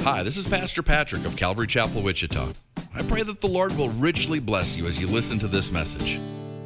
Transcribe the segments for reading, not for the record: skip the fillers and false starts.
Hi, this is Pastor Patrick of Calvary Chapel, Wichita. I pray that the Lord will richly bless you as you listen to this message.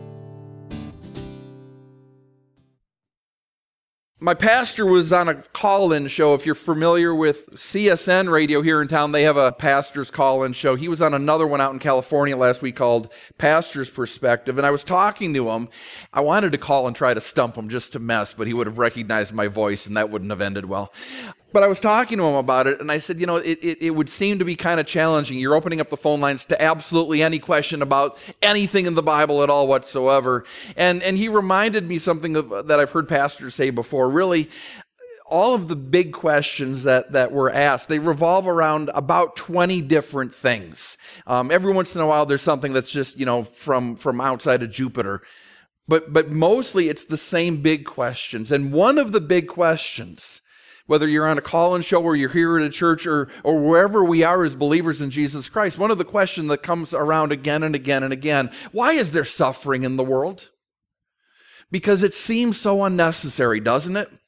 My pastor was on a call-in show. If you're familiar with CSN radio here in town, they have a pastor's call-in show. He was on another one out in California last week called Pastor's Perspective, and I was talking to him. I wanted to call and try to stump him just to mess, but he would have recognized my voice, and that wouldn't have ended well. But I was talking to him about it, and I said, it would seem to be kind of challenging. You're opening up the phone lines to absolutely any question about anything in the Bible at all whatsoever. And he reminded me something that I've heard pastors say before. Really, all of the big questions that were asked, they revolve around about 20 different things. Every once in a while, there's something that's just, from outside of Jupiter. But mostly, it's the same big questions. And one of the big questions, whether you're on a call-in show or you're here at a church or wherever we are as believers in Jesus Christ, one of the questions that comes around again and again and again, why is there suffering in the world? Because it seems so unnecessary, doesn't it?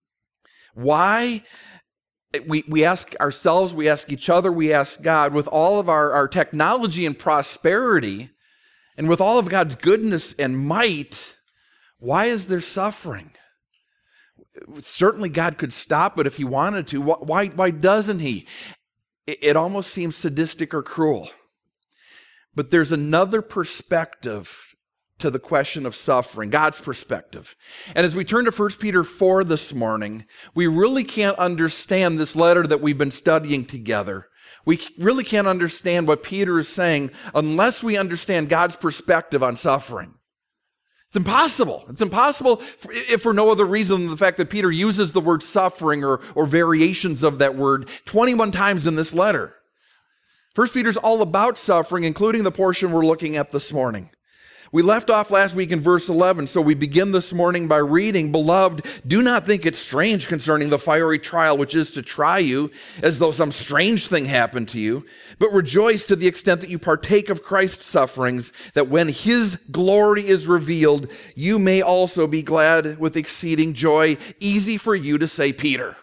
Why? We ask ourselves, we ask each other, we ask God, with all of our technology and prosperity, and with all of God's goodness and might, why is there suffering? Certainly God could stop it if he wanted to. Why doesn't he? It almost seems sadistic or cruel. But there's another perspective to the question of suffering, God's perspective. And as we turn to 1 Peter 4 this morning, we really can't understand this letter that we've been studying together. We really can't understand what Peter is saying unless we understand God's perspective on suffering. It's impossible. It's impossible if for no other reason than the fact that Peter uses the word suffering or variations of that word 21 times in this letter. 1 Peter's all about suffering, including the portion we're looking at this morning. We left off last week in verse 11, so we begin this morning by reading, "Beloved, do not think it strange concerning the fiery trial which is to try you, as though some strange thing happened to you, but rejoice to the extent that you partake of Christ's sufferings, that when his glory is revealed, you may also be glad with exceeding joy." Easy for you to say, Peter.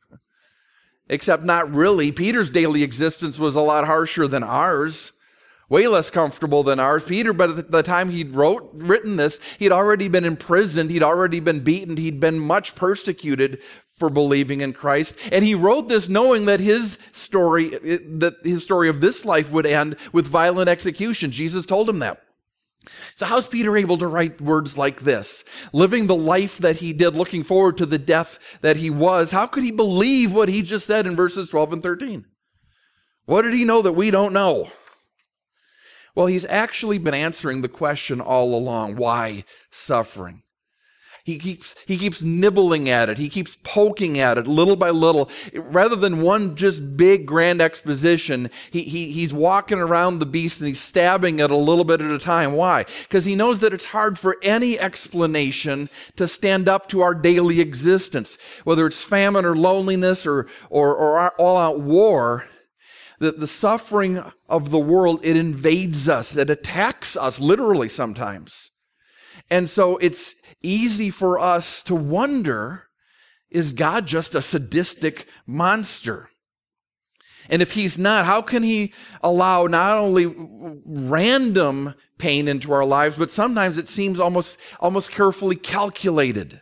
Except not really. Peter's daily existence was a lot harsher than ours. Way less comfortable than ours. Peter, but at the time he'd written this, he'd already been imprisoned, he'd already been beaten, he'd been much persecuted for believing in Christ. And he wrote this knowing that his story of this life would end with violent execution. Jesus told him that. So how's Peter able to write words like this? Living the life that he did, looking forward to the death that he was, how could he believe what he just said in verses 12 and 13? What did he know that we don't know? Well, he's actually been answering the question all along. Why suffering? He keeps nibbling at it. He keeps poking at it little by little. Rather than one just big grand exposition, he's walking around the beast and he's stabbing it a little bit at a time. Why? Because he knows that it's hard for any explanation to stand up to our daily existence. Whether it's famine or loneliness or all-out war, the suffering of the world, it invades us. It attacks us literally sometimes. And so it's easy for us to wonder, is God just a sadistic monster? And if he's not, how can he allow not only random pain into our lives, but sometimes it seems almost carefully calculated,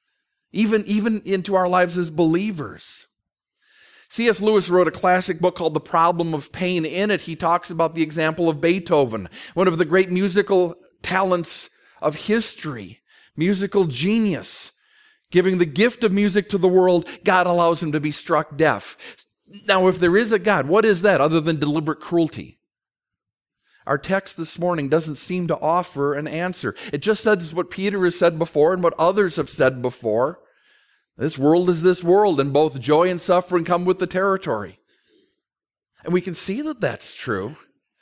even into our lives as believers? C.S. Lewis wrote a classic book called The Problem of Pain. In it, he talks about the example of Beethoven, one of the great musical talents of history, musical genius. Giving the gift of music to the world, God allows him to be struck deaf. Now, if there is a God, what is that other than deliberate cruelty? Our text this morning doesn't seem to offer an answer. It just says what Peter has said before and what others have said before. This world is this world, and both joy and suffering come with the territory. And we can see that that's true.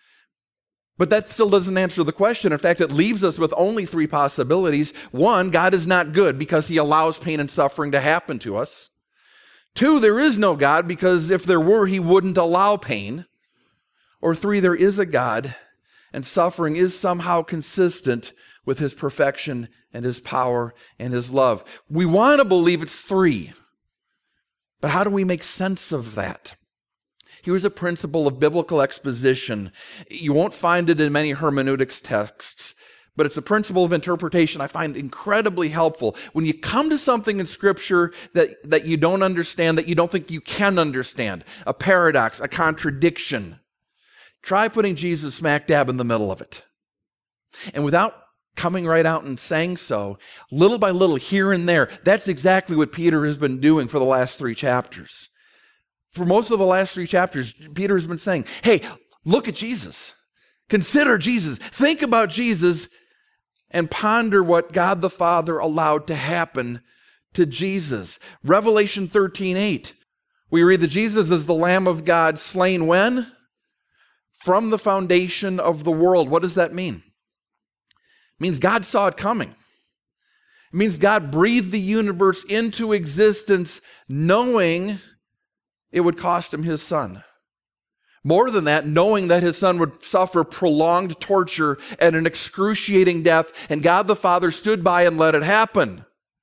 But that still doesn't answer the question. In fact, it leaves us with only three possibilities. One, God is not good because he allows pain and suffering to happen to us. Two, there is no God because if there were, he wouldn't allow pain. Or three, there is a God and suffering is somehow consistent with his perfection and his power and his love. We want to believe it's three. But how do we make sense of that? Here's a principle of biblical exposition. You won't find it in many hermeneutics texts, but it's a principle of interpretation I find incredibly helpful. When you come to something in Scripture that you don't understand, that you don't think you can understand, a paradox, a contradiction, try putting Jesus smack dab in the middle of it. And without coming right out and saying so, little by little, here and there, that's exactly what Peter has been doing for the last 3 chapters. For most of the last 3 chapters, Peter has been saying, hey, look at Jesus. Consider Jesus. Think about Jesus and ponder what God the Father allowed to happen to Jesus. Revelation 13:8, we read that Jesus is the Lamb of God slain when? From the foundation of the world. What does that mean? It means God saw it coming. It means God breathed the universe into existence knowing it would cost him his son. More than that, knowing that his son would suffer prolonged torture and an excruciating death, and God the Father stood by and let it happen.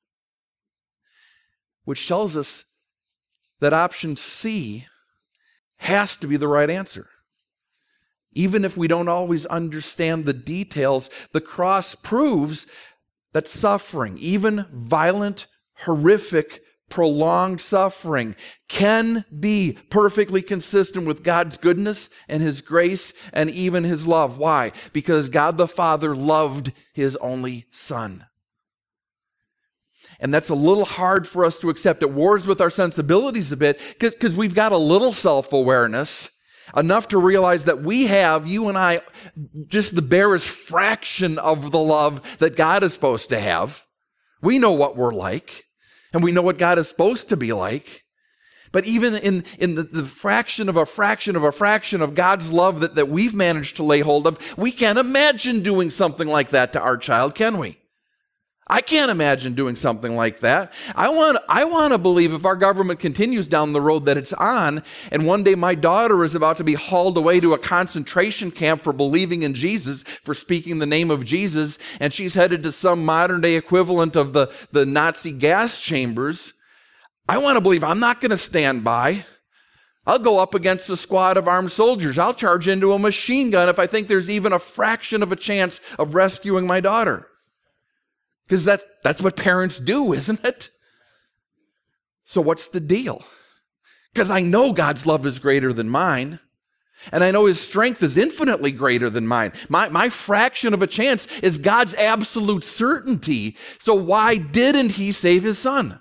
Which tells us that option C has to be the right answer. Even if we don't always understand the details, the cross proves that suffering, even violent, horrific, prolonged suffering, can be perfectly consistent with God's goodness and his grace and even his love. Why? Because God the Father loved his only son. And that's a little hard for us to accept. It wars with our sensibilities a bit because we've got a little self-awareness, enough to realize that we have, you and I, just the barest fraction of the love that God is supposed to have. We know what we're like. And we know what God is supposed to be like. But even in the fraction of a fraction of a fraction of God's love that we've managed to lay hold of, we can't imagine doing something like that to our child, can we? I can't imagine doing something like that. I want to believe if our government continues down the road that it's on, and one day my daughter is about to be hauled away to a concentration camp for believing in Jesus, for speaking the name of Jesus, and she's headed to some modern day equivalent of the Nazi gas chambers, I want to believe I'm not going to stand by. I'll go up against a squad of armed soldiers. I'll charge into a machine gun if I think there's even a fraction of a chance of rescuing my daughter. Because that's what parents do, isn't it? So what's the deal? Because I know God's love is greater than mine, and I know his strength is infinitely greater than mine. My fraction of a chance is God's absolute certainty. So why didn't he save his son?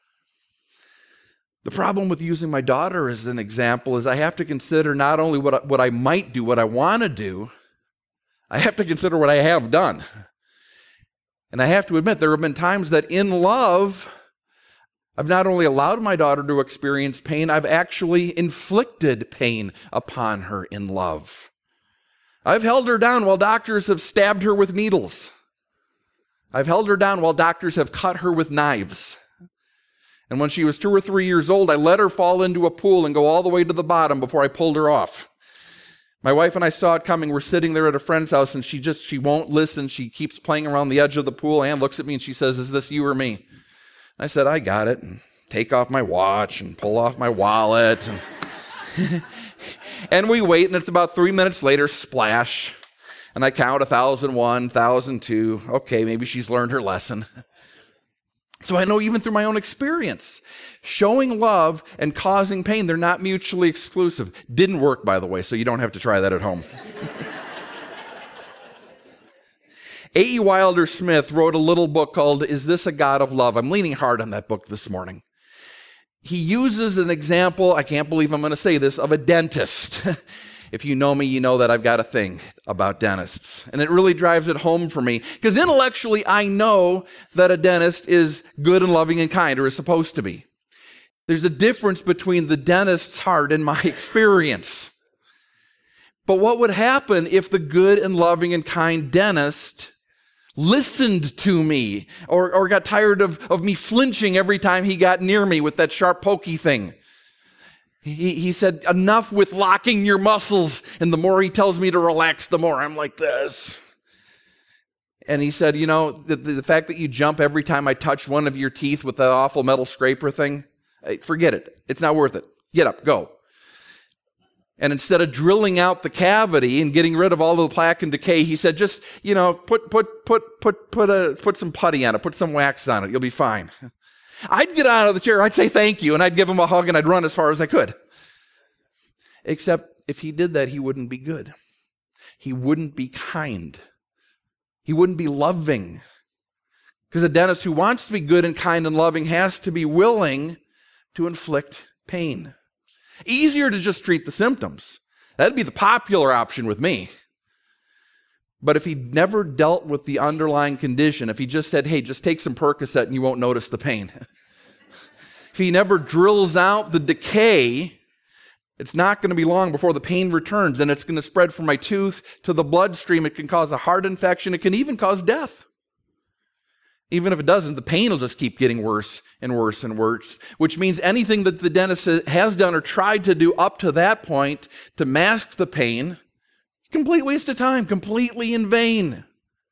The problem with using my daughter as an example is I have to consider not only what I might do, what I want to do, I have to consider what I have done. And I have to admit, there have been times that in love, I've not only allowed my daughter to experience pain, I've actually inflicted pain upon her in love. I've held her down while doctors have stabbed her with needles. I've held her down while doctors have cut her with knives. And when she was 2 or 3 years old, I let her fall into a pool and go all the way to the bottom before I pulled her off. My wife and I saw it coming. We're sitting there at a friend's house, and she won't listen. She keeps playing around the edge of the pool. Ann looks at me and she says, "Is this you or me?" I said, "I got it." And take off my watch and pull off my wallet. And we wait, and it's about 3 minutes later, splash. And I count 1,001, 1,002. Okay, maybe she's learned her lesson. So I know even through my own experience, showing love and causing pain, they're not mutually exclusive. Didn't work, by the way, so you don't have to try that at home. A.E. Wilder Smith wrote a little book called Is This a God of Love? I'm leaning hard on that book this morning. He uses an example, I can't believe I'm going to say this, of a dentist. If you know me, you know that I've got a thing about dentists. And it really drives it home for me. Because intellectually, I know that a dentist is good and loving and kind, or is supposed to be. There's a difference between the dentist's heart and my experience. But what would happen if the good and loving and kind dentist listened to me, or got tired of me flinching every time he got near me with that sharp pokey thing? He said, "Enough with locking your muscles." And the more he tells me to relax, the more I'm like this. And he said, "You know, the fact that you jump every time I touch one of your teeth with that awful metal scraper thing, forget it. It's not worth it. Get up, go." And instead of drilling out the cavity and getting rid of all the plaque and decay, he said, just, put some putty on it, put some wax on it, you'll be fine. I'd get out of the chair, I'd say thank you, and I'd give him a hug, and I'd run as far as I could. Except if he did that, he wouldn't be good. He wouldn't be kind. He wouldn't be loving. Because a dentist who wants to be good and kind and loving has to be willing to inflict pain. Easier to just treat the symptoms. That'd be the popular option with me. But if he never dealt with the underlying condition, if he just said, hey, just take some Percocet and you won't notice the pain. If he never drills out the decay, it's not going to be long before the pain returns, and it's going to spread from my tooth to the bloodstream. It can cause a heart infection. It can even cause death. Even if it doesn't, the pain will just keep getting worse and worse and worse, which means anything that the dentist has done or tried to do up to that point to mask the pain, it's a complete waste of time, completely in vain.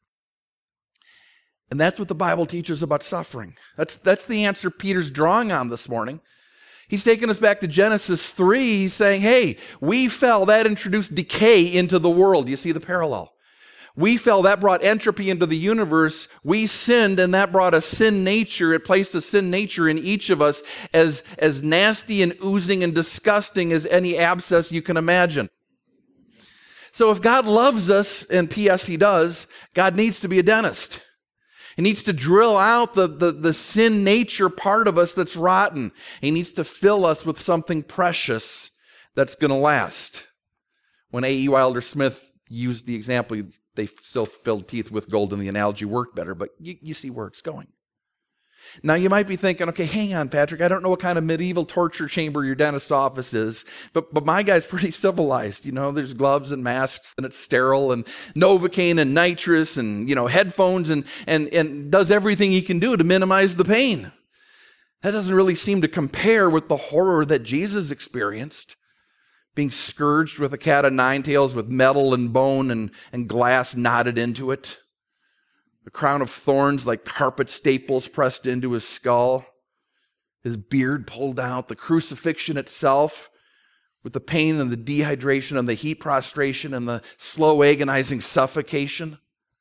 And that's what the Bible teaches about suffering. That's the answer Peter's drawing on this morning. He's taking us back to Genesis 3. He's saying, hey, we fell. That introduced decay into the world. You see the parallel? We fell, that brought entropy into the universe. We sinned, and that brought a sin nature. It placed a sin nature in each of us as nasty and oozing and disgusting as any abscess you can imagine. So if God loves us, and P.S. He does, God needs to be a dentist. He needs to drill out the sin nature part of us that's rotten. He needs to fill us with something precious that's going to last. When A.E. Wilder Smith used the example, they still filled teeth with gold and the analogy worked better, but you see where it's going. Now you might be thinking, okay, hang on, Patrick, I don't know what kind of medieval torture chamber your dentist's office is, but my guy's pretty civilized. There's gloves and masks, and it's sterile, and Novocaine and nitrous, and headphones, and does everything he can do to minimize the pain. That doesn't really seem to compare with the horror that Jesus experienced, being scourged with a cat of nine tails with metal and bone and glass knotted into it. The crown of thorns like carpet staples pressed into his skull. His beard pulled out. The crucifixion itself with the pain and the dehydration and the heat prostration and the slow agonizing suffocation.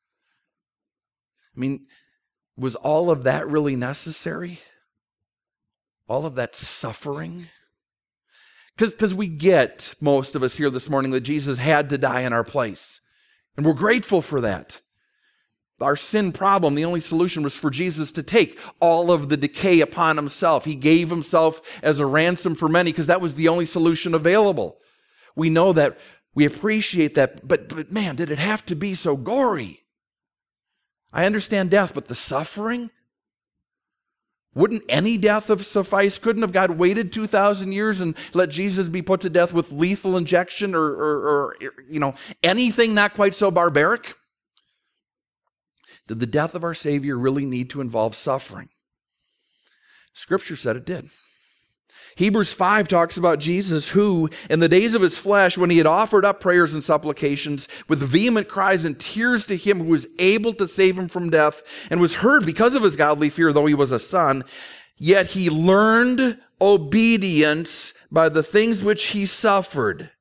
Was all of that really necessary? All of that suffering? Because we get, most of us here this morning, that Jesus had to die in our place. And we're grateful for that. Our sin problem, the only solution was for Jesus to take all of the decay upon himself. He gave himself as a ransom for many because that was the only solution available. We know that, we appreciate that, but man, did it have to be so gory? I understand death, but the suffering? Wouldn't any death have sufficed? Couldn't have God waited 2,000 years and let Jesus be put to death with lethal injection or anything not quite so barbaric? Did the death of our Savior really need to involve suffering? Scripture said it did. Hebrews 5 talks about Jesus who, in the days of his flesh, when he had offered up prayers and supplications with vehement cries and tears to him who was able to save him from death and was heard because of his godly fear, though he was a son, yet he learned obedience by the things which he suffered.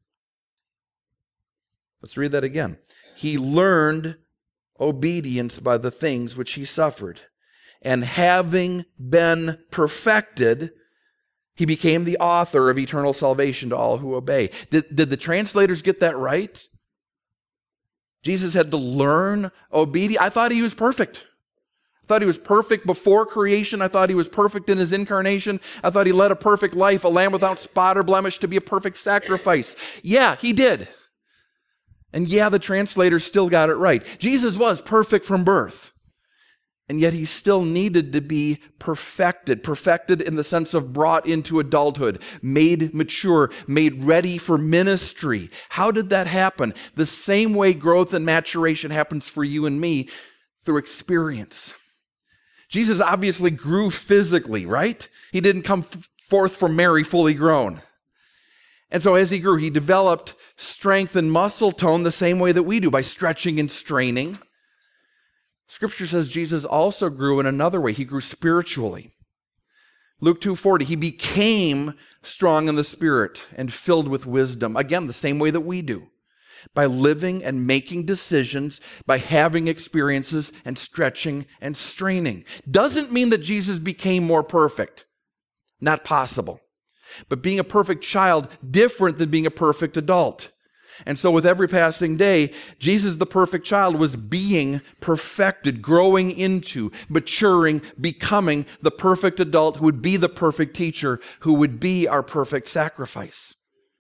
Let's read that again. He learned obedience by the things which he suffered. And having been perfected, he became the author of eternal salvation to all who obey. Did the translators get that right? Jesus had to learn obedience. I thought he was perfect. I thought he was perfect before creation. I thought he was perfect in his incarnation. I thought he led a perfect life, a lamb without spot or blemish to be a perfect sacrifice. Yeah, he did. And yeah, the translators still got it right. Jesus was perfect from birth. And yet he still needed to be perfected. Perfected in the sense of brought into adulthood, made mature, made ready for ministry. How did that happen? The same way growth and maturation happens for you and me, through experience. Jesus obviously grew physically, right? He didn't come forth from Mary fully grown. And so as he grew, he developed strength and muscle tone the same way that we do, by stretching and straining. Scripture says Jesus also grew in another way. He grew spiritually. Luke 2:40, he became strong in the Spirit and filled with wisdom. Again, the same way that we do. By living and making decisions, by having experiences and stretching and straining. Doesn't mean that Jesus became more perfect. Not possible. But being a perfect child, different than being a perfect adult. And so with every passing day, Jesus, the perfect child, was being perfected, growing into, maturing, becoming the perfect adult who would be the perfect teacher, who would be our perfect sacrifice.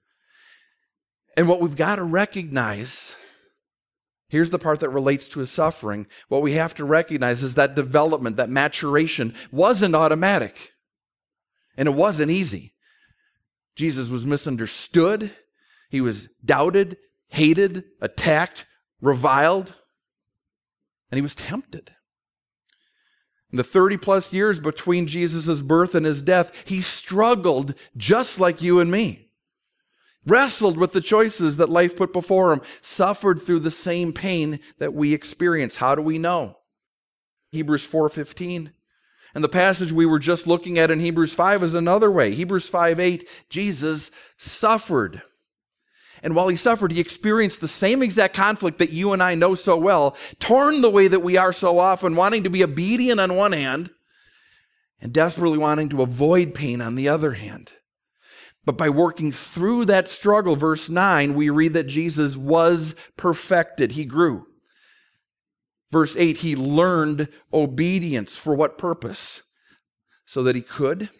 And what we've got to recognize, here's the part that relates to his suffering. What we have to recognize is that development, that maturation wasn't automatic. And it wasn't easy. Jesus was misunderstood. He was doubted, hated, attacked, reviled, and he was tempted. In the 30 plus years between Jesus' birth and his death, he struggled just like you and me. Wrestled with the choices that life put before him, suffered through the same pain that we experience. How do we know? Hebrews 4:15. And the passage we were just looking at in Hebrews 5 is another way. Hebrews 5:8, Jesus suffered. And while he suffered, he experienced the same exact conflict that you and I know so well, torn the way that we are so often, wanting to be obedient on one hand and desperately wanting to avoid pain on the other hand. But by working through that struggle, verse 9, we read that Jesus was perfected. He grew. Verse 8, he learned obedience. For what purpose? So that he could,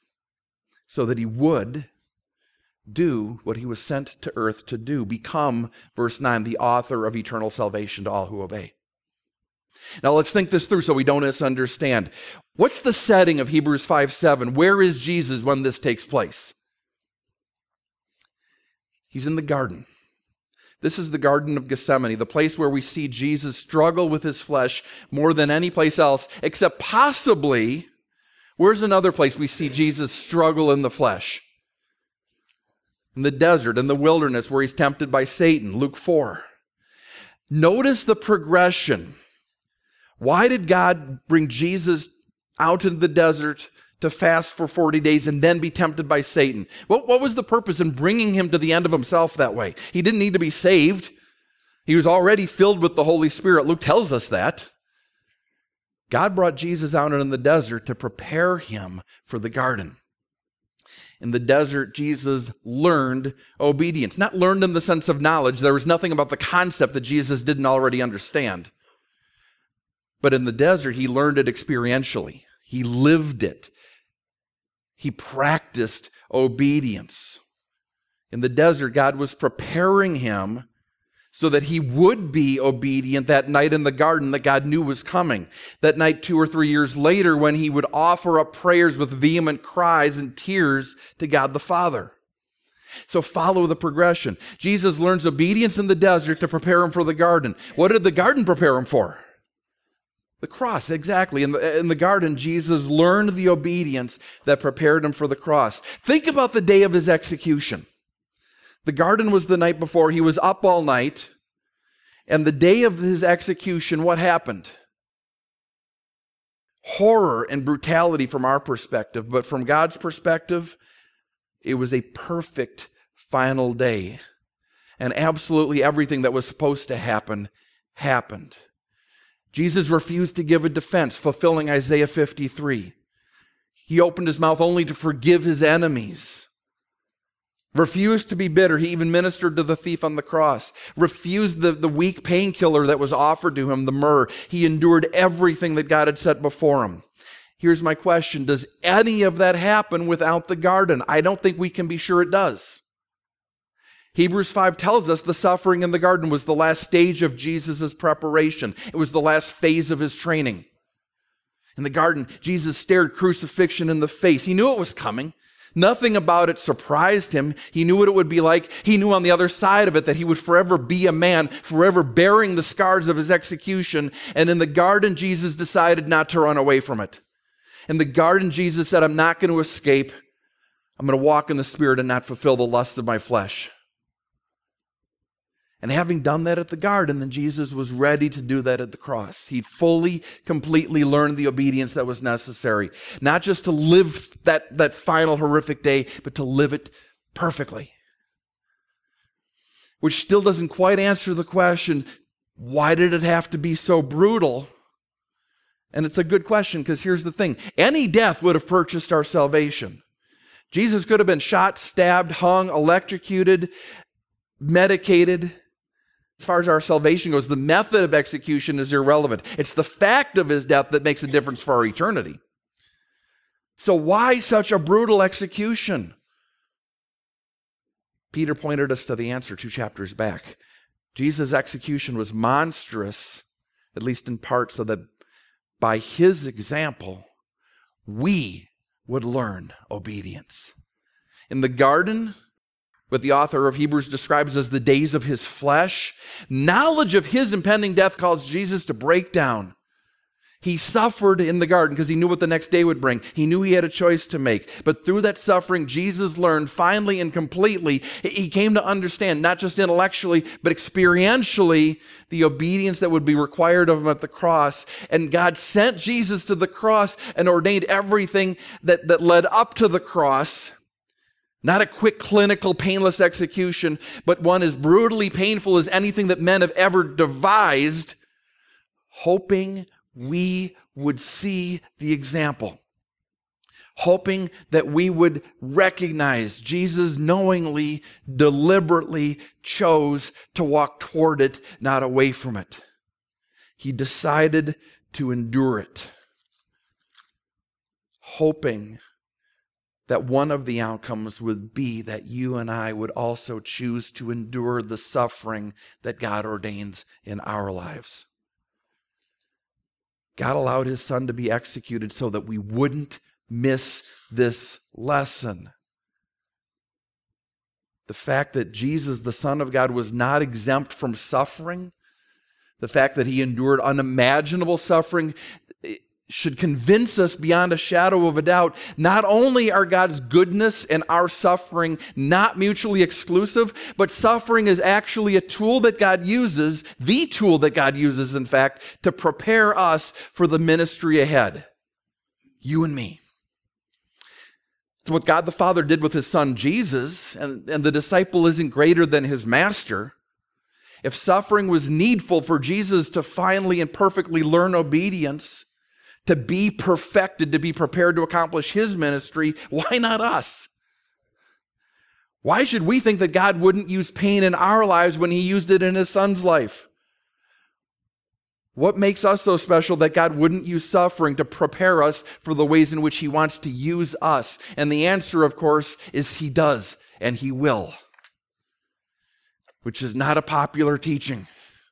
so that he would do what he was sent to earth to do. Become, verse 9, the author of eternal salvation to all who obey. Now let's think this through so we don't misunderstand. What's the setting of Hebrews 5:7? Where is Jesus when this takes place? He's in the garden. This is the Garden of Gethsemane, the place where we see Jesus struggle with his flesh more than any place else, except possibly, where's another place we see Jesus struggle in the flesh? In the desert, in the wilderness, where he's tempted by Satan, Luke 4. Notice the progression. Why did God bring Jesus out into the desert to fast for 40 days and then be tempted by Satan? What was the purpose in bringing him to the end of himself that way? He didn't need to be saved. He was already filled with the Holy Spirit. Luke tells us that. God brought Jesus out in the desert to prepare him for the garden. In the desert, Jesus learned obedience. Not learned in the sense of knowledge. There was nothing about the concept that Jesus didn't already understand. But in the desert, he learned it experientially. He lived it. He practiced obedience. In the desert, God was preparing him so that he would be obedient that night in the garden that God knew was coming. That night 2 or 3 years later when he would offer up prayers with vehement cries and tears to God the Father. So follow the progression. Jesus learns obedience in the desert to prepare him for the garden. What did the garden prepare him for? The cross, exactly. In the garden, Jesus learned the obedience that prepared him for the cross. Think about the day of his execution. The garden was the night before. He was up all night. And the day of his execution, what happened? Horror and brutality from our perspective. But from God's perspective, it was a perfect final day. And absolutely everything that was supposed to happen, happened. Jesus refused to give a defense, fulfilling Isaiah 53. He opened his mouth only to forgive his enemies. Refused to be bitter. He even ministered to the thief on the cross. Refused the weak painkiller that was offered to him, the myrrh. He endured everything that God had set before him. Here's my question. Does any of that happen without the garden? I don't think we can be sure it does. Hebrews 5 tells us the suffering in the garden was the last stage of Jesus' preparation. It was the last phase of his training. In the garden, Jesus stared crucifixion in the face. He knew it was coming. Nothing about it surprised him. He knew what it would be like. He knew on the other side of it that he would forever be a man, forever bearing the scars of his execution. And in the garden, Jesus decided not to run away from it. In the garden, Jesus said, I'm not going to escape. I'm going to walk in the Spirit and not fulfill the lusts of my flesh. And having done that at the garden, then Jesus was ready to do that at the cross. He fully, completely learned the obedience that was necessary. Not just to live that final horrific day, but to live it perfectly. Which still doesn't quite answer the question, why did it have to be so brutal? And it's a good question, because here's the thing. Any death would have purchased our salvation. Jesus could have been shot, stabbed, hung, electrocuted, medicated. As far as our salvation goes, the method of execution is irrelevant. It's the fact of his death that makes a difference for our eternity. So why such a brutal execution? Peter pointed us to the answer 2 chapters back. Jesus' execution was monstrous, at least in part, so that by his example, we would learn obedience. In the garden, what the author of Hebrews describes as the days of his flesh, knowledge of his impending death caused Jesus to break down. He suffered in the garden because he knew what the next day would bring. He knew he had a choice to make. But through that suffering, Jesus learned finally and completely. He came to understand, not just intellectually, but experientially, the obedience that would be required of him at the cross. And God sent Jesus to the cross and ordained everything that led up to the cross. Not a quick, clinical, painless execution, but one as brutally painful as anything that men have ever devised, hoping we would see the example. Hoping that we would recognize Jesus knowingly, deliberately chose to walk toward it, not away from it. He decided to endure it, hoping that one of the outcomes would be that you and I would also choose to endure the suffering that God ordains in our lives. God allowed his son to be executed so that we wouldn't miss this lesson. The fact that Jesus, the Son of God, was not exempt from suffering, the fact that he endured unimaginable suffering, should convince us beyond a shadow of a doubt, not only are God's goodness and our suffering not mutually exclusive, but suffering is actually a tool that God uses, the tool that God uses, in fact, to prepare us for the ministry ahead. You and me. It's what God the Father did with his son Jesus, and the disciple isn't greater than his master. If suffering was needful for Jesus to finally and perfectly learn obedience, to be perfected, to be prepared to accomplish his ministry, why not us? Why should we think that God wouldn't use pain in our lives when he used it in his son's life? What makes us so special that God wouldn't use suffering to prepare us for the ways in which he wants to use us? And the answer, of course, is he does, and he will. Which is not a popular teaching,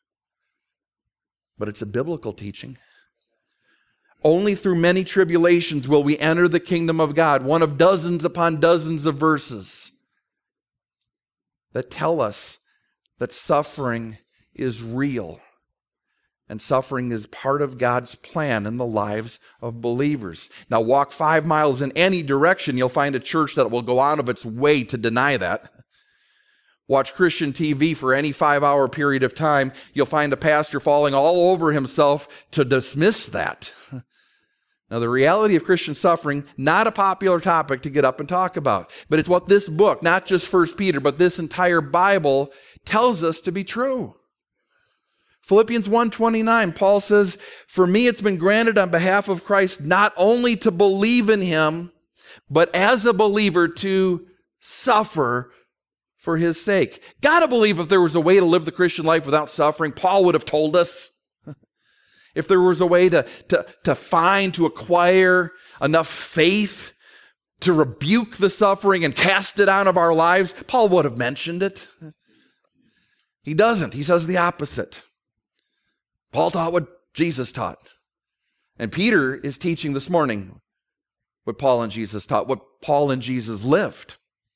but it's a biblical teaching. Only through many tribulations will we enter the kingdom of God, one of dozens upon dozens of verses that tell us that suffering is real and suffering is part of God's plan in the lives of believers. Now, walk 5 miles in any direction, you'll find a church that will go out of its way to deny that. Watch Christian TV for any 5-hour period of time, you'll find a pastor falling all over himself to dismiss that. Now, the reality of Christian suffering, not a popular topic to get up and talk about, but it's what this book, not just 1 Peter, but this entire Bible tells us to be true. Philippians 1:29, Paul says, "For me it's been granted on behalf of Christ not only to believe in him, but as a believer to suffer for his sake." Gotta believe if there was a way to live the Christian life without suffering, Paul would have told us. If there was a way to acquire enough faith to rebuke the suffering and cast it out of our lives, Paul would have mentioned it. He doesn't. He says the opposite. Paul taught what Jesus taught. And Peter is teaching this morning what Paul and Jesus taught, what Paul and Jesus lived.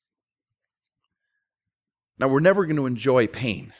Now, we're never going to enjoy pain.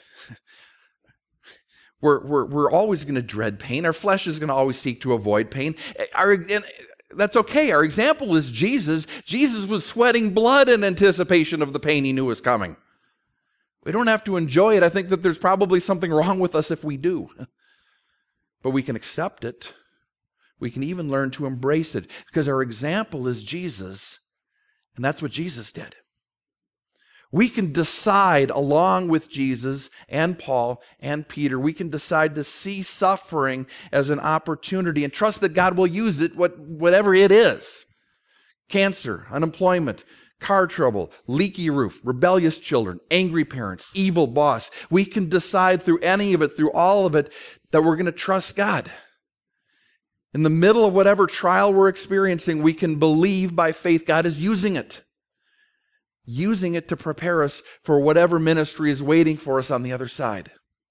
We're always going to dread pain. Our flesh is going to always seek to avoid pain. That's okay. Our example is Jesus. Jesus was sweating blood in anticipation of the pain he knew was coming. We don't have to enjoy it. I think that there's probably something wrong with us if we do. But we can accept it. We can even learn to embrace it because our example is Jesus, and that's what Jesus did. We can decide along with Jesus and Paul and Peter, we can decide to see suffering as an opportunity and trust that God will use it, whatever it is. Cancer, unemployment, car trouble, leaky roof, rebellious children, angry parents, evil boss. We can decide through any of it, through all of it, that we're going to trust God. In the middle of whatever trial we're experiencing, we can believe by faith God is using it to prepare us for whatever ministry is waiting for us on the other side.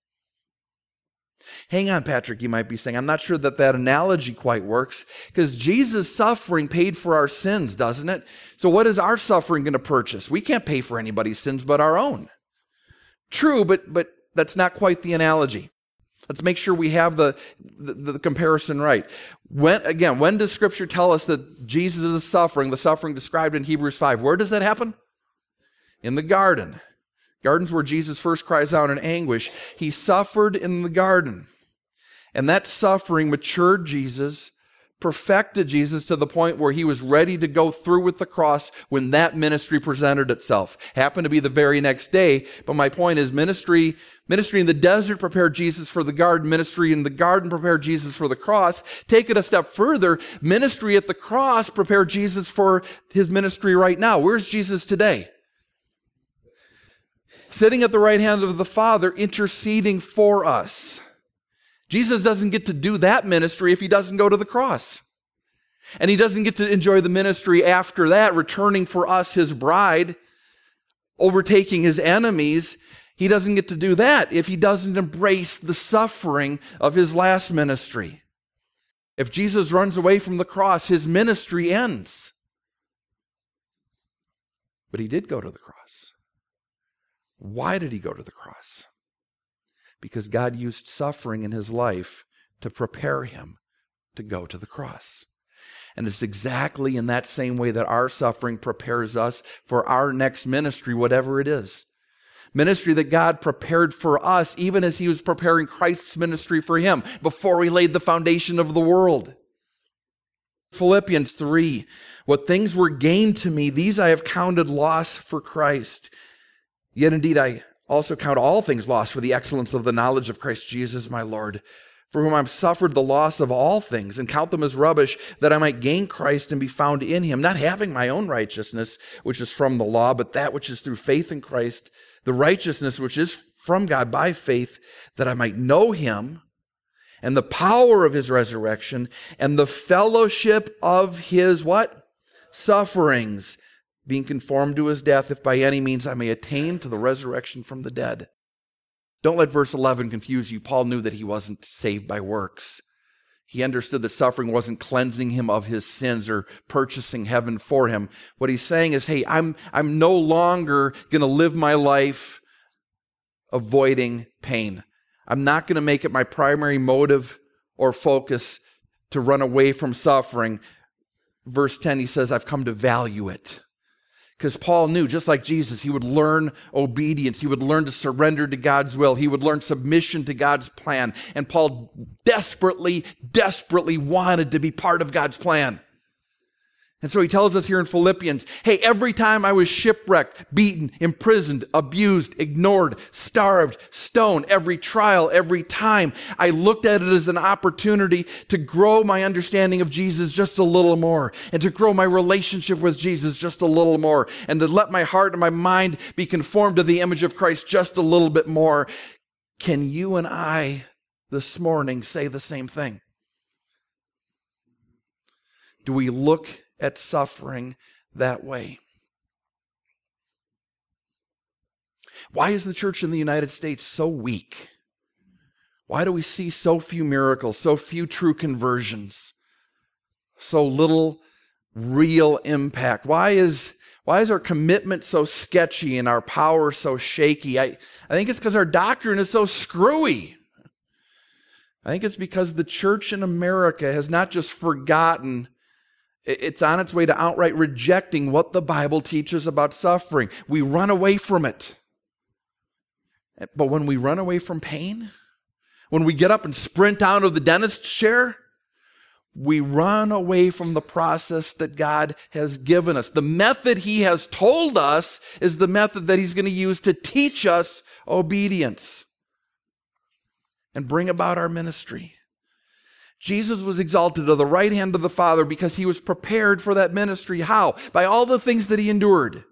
Hang on, Patrick, you might be saying. I'm not sure that analogy quite works because Jesus' suffering paid for our sins, doesn't it? So what is our suffering going to purchase? We can't pay for anybody's sins but our own. True, but that's not quite the analogy. Let's make sure we have the comparison right. When does Scripture tell us that Jesus is suffering, the suffering described in Hebrews 5? Where does that happen? In the garden. Garden's where Jesus first cries out in anguish. He suffered in the garden. And that suffering matured Jesus, perfected Jesus to the point where he was ready to go through with the cross when that ministry presented itself. Happened to be the very next day, but my point is ministry in the desert prepared Jesus for the garden. Ministry in the garden prepared Jesus for the cross. Take it a step further, ministry at the cross prepared Jesus for his ministry right now. Where's Jesus today? Sitting at the right hand of the Father, interceding for us. Jesus doesn't get to do that ministry if he doesn't go to the cross. And he doesn't get to enjoy the ministry after that, returning for us, his bride, overtaking his enemies. He doesn't get to do that if he doesn't embrace the suffering of his last ministry. If Jesus runs away from the cross, his ministry ends. But he did go to the cross. Why did he go to the cross? Because God used suffering in his life to prepare him to go to the cross. And it's exactly in that same way that our suffering prepares us for our next ministry, whatever it is. Ministry that God prepared for us, even as he was preparing Christ's ministry for him before he laid the foundation of the world. Philippians 3, what things were gained to me, these I have counted loss for Christ. Yet indeed I also count all things lost for the excellence of the knowledge of Christ Jesus my Lord, for whom I've suffered the loss of all things, and count them as rubbish, that I might gain Christ and be found in him, not having my own righteousness, which is from the law, but that which is through faith in Christ, the righteousness which is from God by faith, that I might know him, and the power of his resurrection, and the fellowship of his what? Sufferings, being conformed to his death, if by any means I may attain to the resurrection from the dead. Don't let verse 11 confuse you. Paul knew that he wasn't saved by works. He understood that suffering wasn't cleansing him of his sins or purchasing heaven for him. What he's saying is, hey, I'm no longer going to live my life avoiding pain. I'm not going to make it my primary motive or focus to run away from suffering. Verse 10, he says, I've come to value it. Because Paul knew, just like Jesus, he would learn obedience. He would learn to surrender to God's will. He would learn submission to God's plan. And Paul desperately wanted to be part of God's plan. And so he tells us here in Philippians, hey, every time I was shipwrecked, beaten, imprisoned, abused, ignored, starved, stoned, every trial, every time, I looked at it as an opportunity to grow my understanding of Jesus just a little more, and to grow my relationship with Jesus just a little more, and to let my heart and my mind be conformed to the image of Christ just a little bit more. Can you and I this morning say the same thing? Do we look at suffering that way? Why is the church in the United States so weak? Why do we see so few miracles, so few true conversions, so little real impact? Why is our commitment so sketchy and our power so shaky? I think it's because our doctrine is so screwy. I think it's because the church in America has not just forgotten, it's on its way to outright rejecting what the Bible teaches about suffering. We run away from it. But when we run away from pain, when we get up and sprint out of the dentist's chair, we run away from the process that God has given us. The method He has told us is the method that He's going to use to teach us obedience and bring about our ministry. Jesus was exalted to the right hand of the Father because He was prepared for that ministry. How? By all the things that He endured.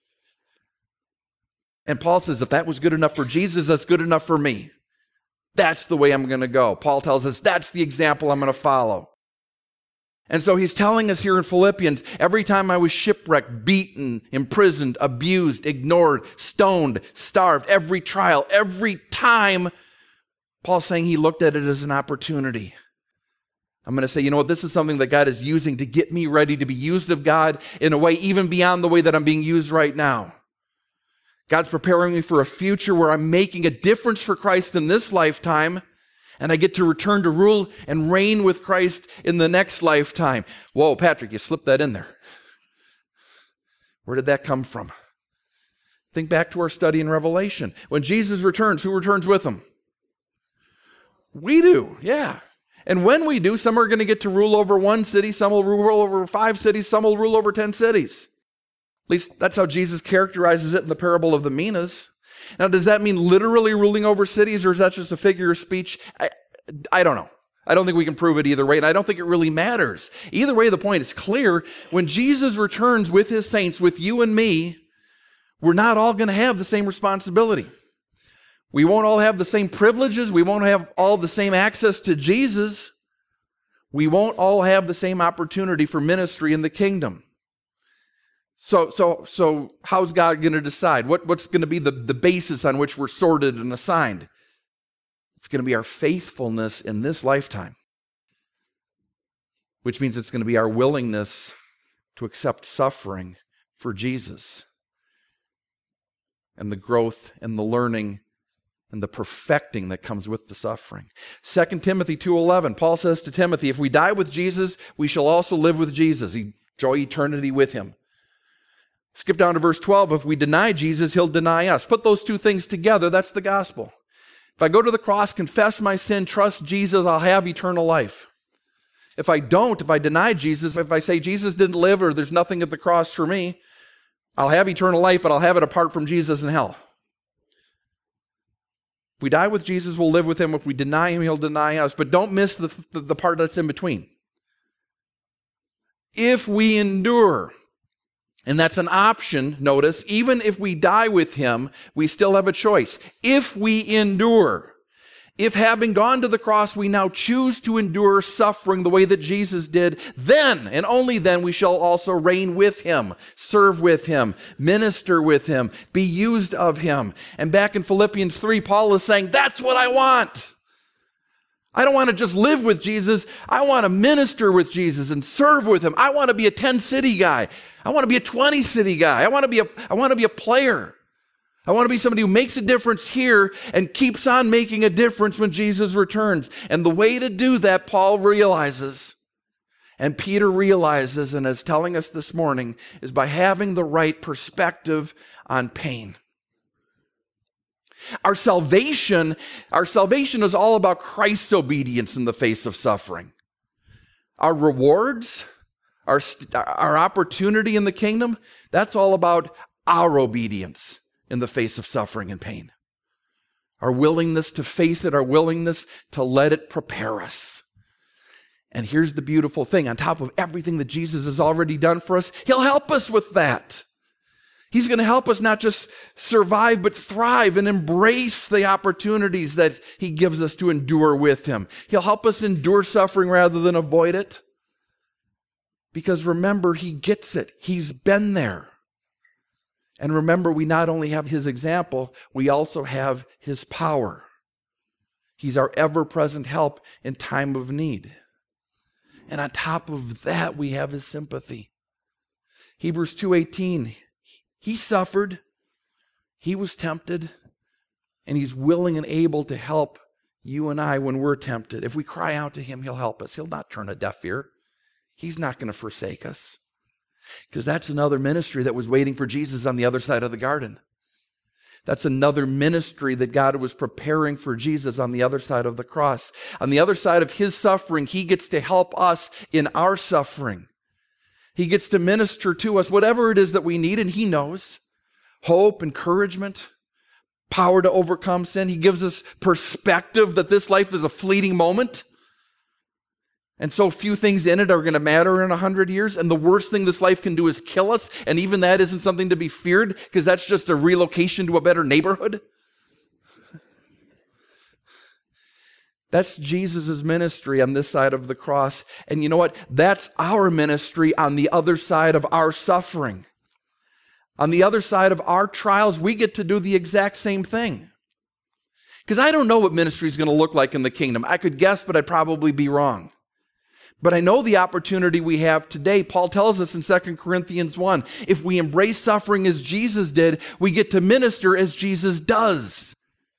And Paul says, if that was good enough for Jesus, that's good enough for me. That's the way I'm going to go. Paul tells us that's the example I'm going to follow. And so he's telling us here in Philippians, every time I was shipwrecked, beaten, imprisoned, abused, ignored, stoned, starved, every trial, every time, Paul's saying he looked at it as an opportunity. I'm going to say, you know what, this is something that God is using to get me ready to be used of God in a way even beyond the way that I'm being used right now. God's preparing me for a future where I'm making a difference for Christ in this lifetime, and I get to return to rule and reign with Christ in the next lifetime. Whoa, Patrick, you slipped that in there. Where did that come from? Think back to our study in Revelation. When Jesus returns, who returns with Him? We do, yeah. And when we do, some are going to get to rule over one city, some will rule over 5 cities, some will rule over 10 cities. At least that's how Jesus characterizes it in the parable of the minas. Now, does that mean literally ruling over cities, or is that just a figure of speech? I don't know. I don't think we can prove it either way, and I don't think it really matters. Either way, the point is clear. When Jesus returns with His saints, with you and me, we're not all going to have the same responsibility. We won't all have the same privileges. We won't have all the same access to Jesus. We won't all have the same opportunity for ministry in the kingdom. So how's God going to decide? What's going to be the basis on which we're sorted and assigned? It's going to be our faithfulness in this lifetime, which means it's going to be our willingness to accept suffering for Jesus and the growth and the learning and the perfecting that comes with the suffering. 2 Timothy 2:11, Paul says to Timothy, if we die with Jesus, we shall also live with Jesus. Enjoy eternity with Him. Skip down to verse 12. If we deny Jesus, He'll deny us. Put those two things together. That's the gospel. If I go to the cross, confess my sin, trust Jesus, I'll have eternal life. If I don't, if I deny Jesus, if I say Jesus didn't live or there's nothing at the cross for me, I'll have eternal life, but I'll have it apart from Jesus in hell. If we die with Jesus, we'll live with Him. If we deny Him, He'll deny us. But don't miss the part that's in between. If we endure, and that's an option, notice, even if we die with Him, we still have a choice. If we endure, if having gone to the cross, we now choose to endure suffering the way that Jesus did, then, and only then, we shall also reign with Him, serve with Him, minister with Him, be used of Him. And back in Philippians 3, Paul is saying, that's what I want. I don't want to just live with Jesus. I want to minister with Jesus and serve with Him. I want to be a 10-city guy. I want to be a 20-city guy. I want to be a player. I want to be somebody who makes a difference here and keeps on making a difference when Jesus returns. And the way to do that, Paul realizes, and Peter realizes, and is telling us this morning, is by having the right perspective on pain. Our salvation is all about Christ's obedience in the face of suffering. Our rewards, our opportunity in the kingdom, that's all about our obedience in the face of suffering and pain. Our willingness to face it, our willingness to let it prepare us. And here's the beautiful thing. On top of everything that Jesus has already done for us, He'll help us with that. He's going to help us not just survive, but thrive and embrace the opportunities that He gives us to endure with Him. He'll help us endure suffering rather than avoid it. Because remember, He gets it. He's been there. And remember, we not only have His example, we also have His power. He's our ever-present help in time of need. And on top of that, we have His sympathy. Hebrews 2:18, He suffered, He was tempted, and He's willing and able to help you and I when we're tempted. If we cry out to Him, He'll help us. He'll not turn a deaf ear. He's not going to forsake us. Because that's another ministry that was waiting for Jesus on the other side of the garden. That's another ministry that God was preparing for Jesus on the other side of the cross. On the other side of his suffering, he gets to help us in our suffering. He gets to minister to us whatever it is that we need, and he knows. Hope, encouragement, power to overcome sin. He gives us perspective that this life is a fleeting moment. And so few things in it are going to matter in 100 years. And the worst thing this life can do is kill us. And even that isn't something to be feared, because that's just a relocation to a better neighborhood. That's Jesus' ministry on this side of the cross. And you know what? That's our ministry on the other side of our suffering. On the other side of our trials, we get to do the exact same thing. Because I don't know what ministry is going to look like in the kingdom. I could guess, but I'd probably be wrong. But I know the opportunity we have today. Paul tells us in 2 Corinthians 1, if we embrace suffering as Jesus did, we get to minister as Jesus does.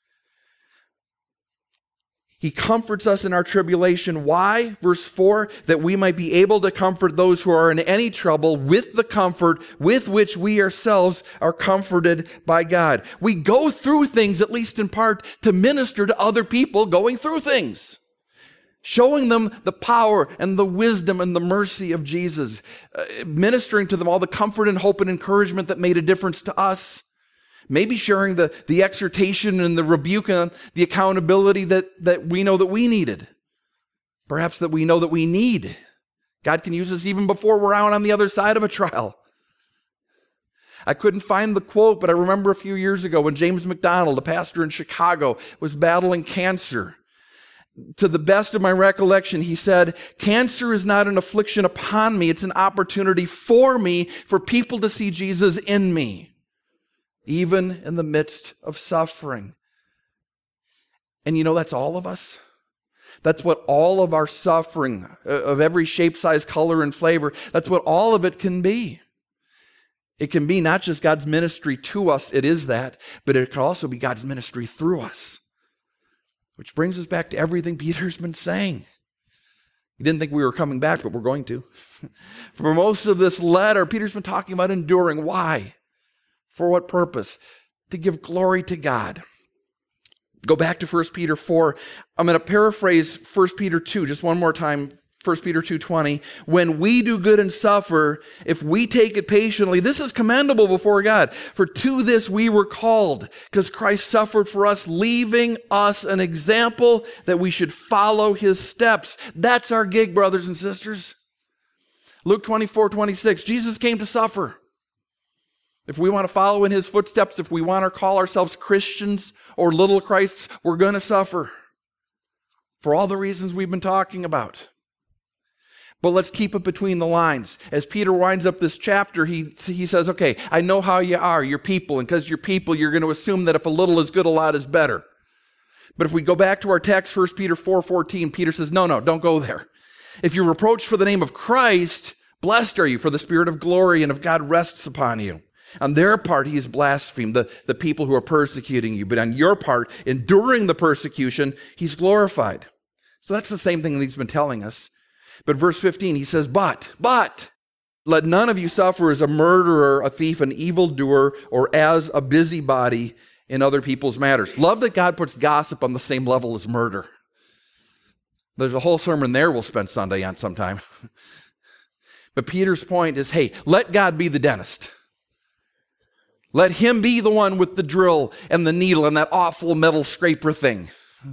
He comforts us in our tribulation. Why? Verse 4, that we might be able to comfort those who are in any trouble with the comfort with which we ourselves are comforted by God. We go through things, at least in part, to minister to other people going through things. Showing them the power and the wisdom and the mercy of Jesus. Ministering to them all the comfort and hope and encouragement that made a difference to us. Maybe sharing the exhortation and the rebuke and the accountability that we know that we needed. Perhaps that we know that we need. God can use us even before we're out on the other side of a trial. I couldn't find the quote, but I remember a few years ago when James McDonald, a pastor in Chicago, was battling cancer. To the best of my recollection, he said, "Cancer is not an affliction upon me. It's an opportunity for me, for people to see Jesus in me, even in the midst of suffering." And you know, that's all of us. That's what all of our suffering, of every shape, size, color, and flavor, that's what all of it can be. It can be not just God's ministry to us, it is that, but it can also be God's ministry through us. Which brings us back to everything Peter's been saying. He didn't think we were coming back, but we're going to. For most of this letter, Peter's been talking about enduring. Why? For what purpose? To give glory to God. Go back to 1 Peter 4. I'm going to paraphrase 1 Peter 2 just one more time. 1 Peter 2:20. When we do good and suffer, if we take it patiently, this is commendable before God. For to this we were called, because Christ suffered for us, leaving us an example that we should follow his steps. That's our gig, brothers and sisters. Luke 24:26. Jesus came to suffer. If we want to follow in his footsteps, if we want to call ourselves Christians or little Christs, we're going to suffer. For all the reasons we've been talking about. But let's keep it between the lines. As Peter winds up this chapter, he says, okay, I know how you are, you're people, and because you're people, you're going to assume that if a little is good, a lot is better. But if we go back to our text, 1 Peter 4:14, Peter says, no, don't go there. If you're reproached for the name of Christ, blessed are you, for the Spirit of glory and of God rests upon you. On their part, he is blasphemed, the people who are persecuting you. But on your part, enduring the persecution, he's glorified. So that's the same thing that he's been telling us. But verse 15, he says, but, let none of you suffer as a murderer, a thief, an evildoer, or as a busybody in other people's matters. Love that God puts gossip on the same level as murder. There's a whole sermon there we'll spend Sunday on sometime. But Peter's point is, hey, let God be the dentist. Let him be the one with the drill and the needle and that awful metal scraper thing.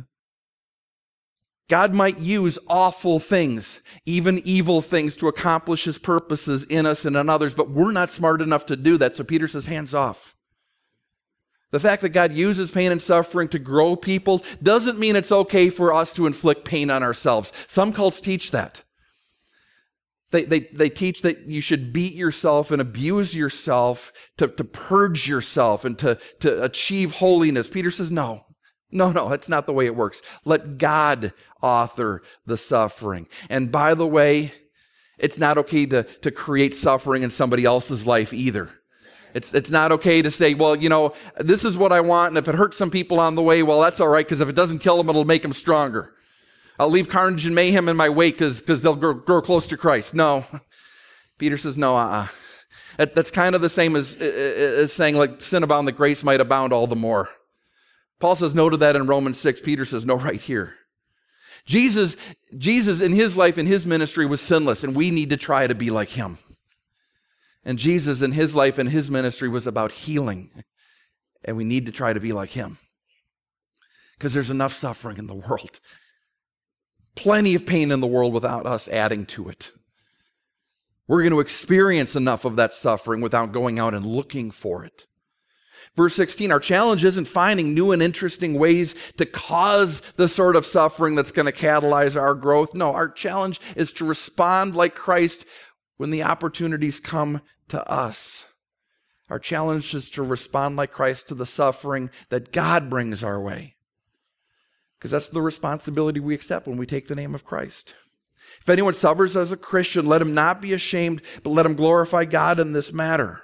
God might use awful things, even evil things, to accomplish his purposes in us and in others, but we're not smart enough to do that, so Peter says, hands off. The fact that God uses pain and suffering to grow people doesn't mean it's okay for us to inflict pain on ourselves. Some cults teach that. They teach that you should beat yourself and abuse yourself to purge yourself and to achieve holiness. Peter says, no, that's not the way it works. Let God author the suffering. And by the way, it's not okay to create suffering in somebody else's life either. It's not okay to say, well, this is what I want, and if it hurts some people on the way, well, that's all right, because if it doesn't kill them, it'll make them stronger. I'll leave carnage and mayhem in my wake because they'll grow close to Christ. No. Peter says, no, That's kind of the same as saying, like, sin abound, that grace might abound all the more. Paul says no to that in Romans 6. Peter says no right here. Jesus in his life, in his ministry, was sinless, and we need to try to be like him. And Jesus in his life and his ministry was about healing, and we need to try to be like him. Because there's enough suffering in the world. Plenty of pain in the world without us adding to it. We're going to experience enough of that suffering without going out and looking for it. Verse 16, our challenge isn't finding new and interesting ways to cause the sort of suffering that's going to catalyze our growth. No, our challenge is to respond like Christ when the opportunities come to us. Our challenge is to respond like Christ to the suffering that God brings our way. Because that's the responsibility we accept when we take the name of Christ. If anyone suffers as a Christian, let him not be ashamed, but let him glorify God in this matter.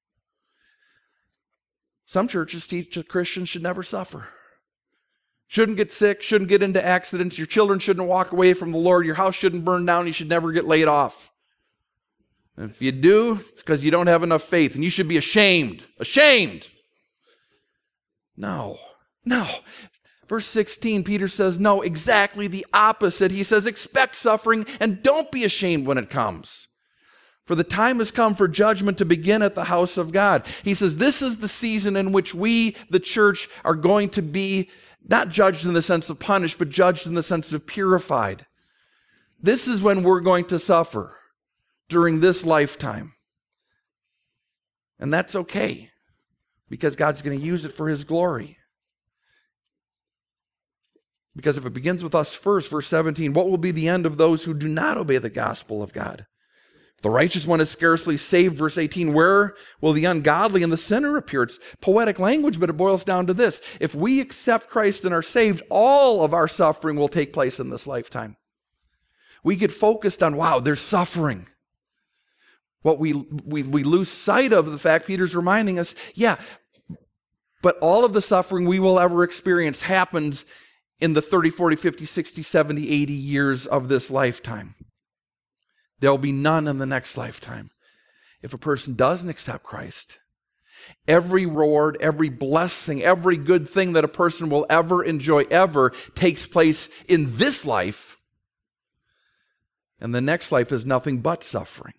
Some churches teach that Christians should never suffer. Shouldn't get sick, shouldn't get into accidents, your children shouldn't walk away from the Lord, your house shouldn't burn down, you should never get laid off. And if you do, it's because you don't have enough faith, and you should be ashamed. Ashamed! No. Verse 16, Peter says, no, exactly the opposite. He says, expect suffering and don't be ashamed when it comes. For the time has come for judgment to begin at the house of God. He says, this is the season in which we, the church, are going to be not judged in the sense of punished, but judged in the sense of purified. This is when we're going to suffer during this lifetime. And that's okay, because God's going to use it for his glory. Because if it begins with us first, verse 17, what will be the end of those who do not obey the gospel of God? If the righteous one is scarcely saved, verse 18, where will the ungodly and the sinner appear? It's poetic language, but it boils down to this. If we accept Christ and are saved, all of our suffering will take place in this lifetime. We get focused on, wow, there's suffering. What we lose sight of the fact, Peter's reminding us, but all of the suffering we will ever experience happens in the 30, 40, 50, 60, 70, 80 years of this lifetime. There'll be none in the next lifetime. If a person doesn't accept Christ, every reward, every blessing, every good thing that a person will ever enjoy ever takes place in this life, and the next life is nothing but suffering.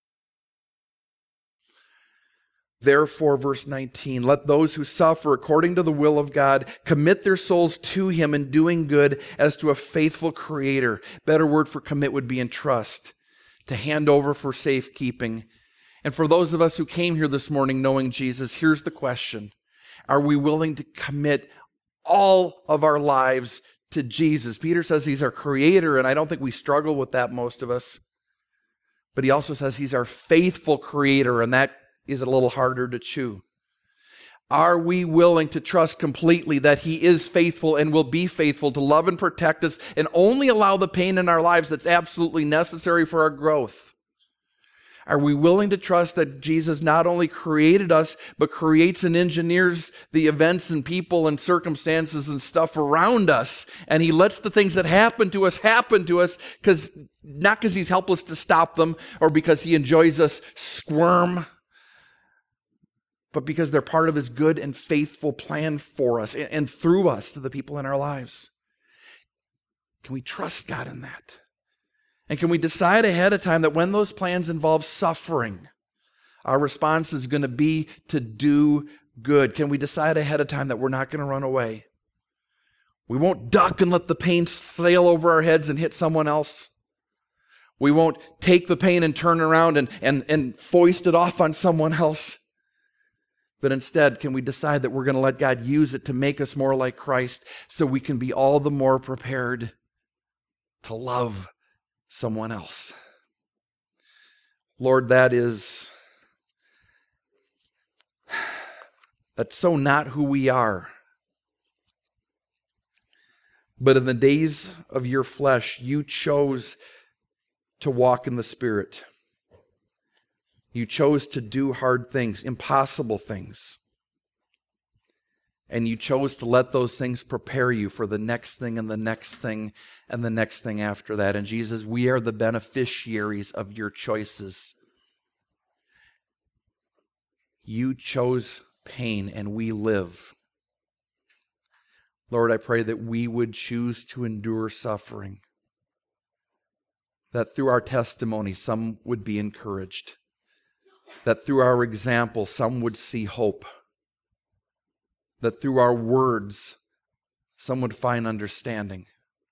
Therefore, verse 19, let those who suffer according to the will of God commit their souls to him in doing good as to a faithful creator. Better word for commit would be entrust, to hand over for safekeeping. And for those of us who came here this morning knowing Jesus, here's the question. Are we willing to commit all of our lives to Jesus? Peter says he's our creator, and I don't think we struggle with that, most of us. But he also says he's our faithful creator, and that is a little harder to chew. Are we willing to trust completely that he is faithful and will be faithful to love and protect us and only allow the pain in our lives that's absolutely necessary for our growth? Are we willing to trust that Jesus not only created us, but creates and engineers the events and people and circumstances and stuff around us, and he lets the things that happen to us not because he's helpless to stop them or because he enjoys us squirm, but because they're part of his good and faithful plan for us and through us to the people in our lives? Can we trust God in that? And can we decide ahead of time that when those plans involve suffering, our response is going to be to do good? Can we decide ahead of time that we're not going to run away? We won't duck and let the pain sail over our heads and hit someone else. We won't take the pain and turn around and foist it off on someone else. But instead, can we decide that we're going to let God use it to make us more like Christ so we can be all the more prepared to love someone else? Lord, that's so not who we are. But in the days of your flesh, you chose to walk in the Spirit. You chose to do hard things, impossible things. And you chose to let those things prepare you for the next thing and the next thing and the next thing after that. And Jesus, we are the beneficiaries of your choices. You chose pain and we live. Lord, I pray that we would choose to endure suffering, that through our testimony some would be encouraged, that through our example some would see hope, that through our words some would find understanding,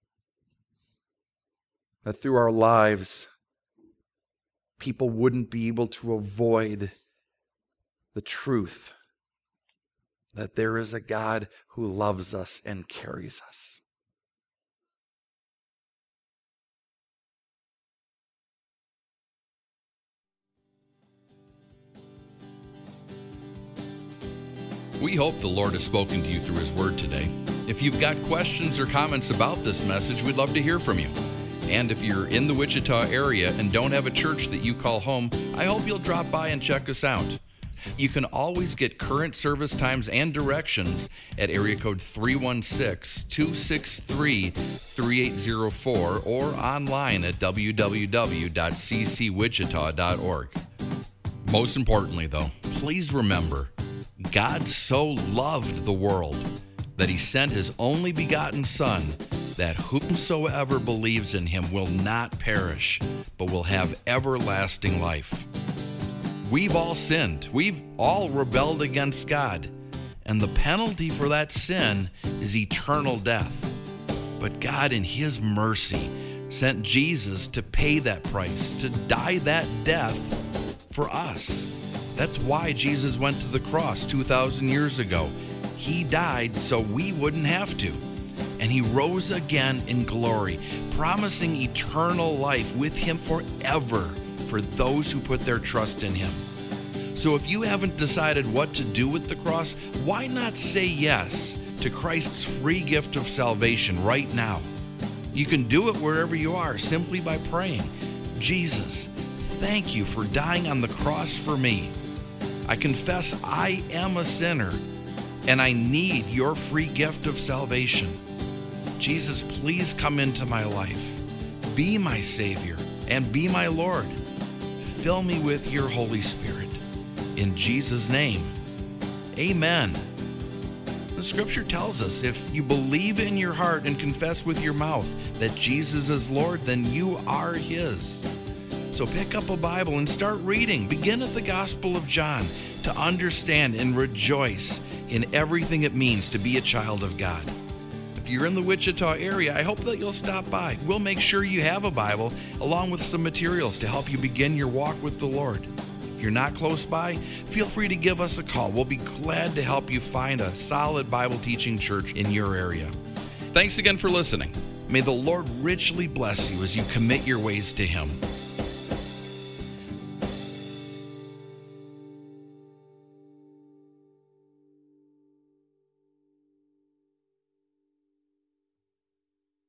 that through our lives people wouldn't be able to avoid the truth that there is a God who loves us and carries us. We hope the Lord has spoken to you through His Word today. If you've got questions or comments about this message, we'd love to hear from you. And if you're in the Wichita area and don't have a church that you call home, I hope you'll drop by and check us out. You can always get current service times and directions at area code 316-263-3804 or online at www.ccwichita.org. Most importantly, though, please remember, God so loved the world that He sent His only begotten Son, that whomsoever believes in Him will not perish, but will have everlasting life. We've all sinned. We've all rebelled against God. And the penalty for that sin is eternal death. But God, in His mercy, sent Jesus to pay that price, to die that death for us. That's why Jesus went to the cross 2,000 years ago. He died so we wouldn't have to. And He rose again in glory, promising eternal life with Him forever for those who put their trust in Him. So if you haven't decided what to do with the cross, why not say yes to Christ's free gift of salvation right now? You can do it wherever you are simply by praying, Jesus, thank you for dying on the cross for me. I confess I am a sinner and I need your free gift of salvation. Jesus, please come into my life. Be my Savior and be my Lord. Fill me with your Holy Spirit. In Jesus' name, amen. The Scripture tells us if you believe in your heart and confess with your mouth that Jesus is Lord, then you are His. So pick up a Bible and start reading. Begin at the Gospel of John to understand and rejoice in everything it means to be a child of God. If you're in the Wichita area, I hope that you'll stop by. We'll make sure you have a Bible along with some materials to help you begin your walk with the Lord. If you're not close by, feel free to give us a call. We'll be glad to help you find a solid Bible teaching church in your area. Thanks again for listening. May the Lord richly bless you as you commit your ways to Him.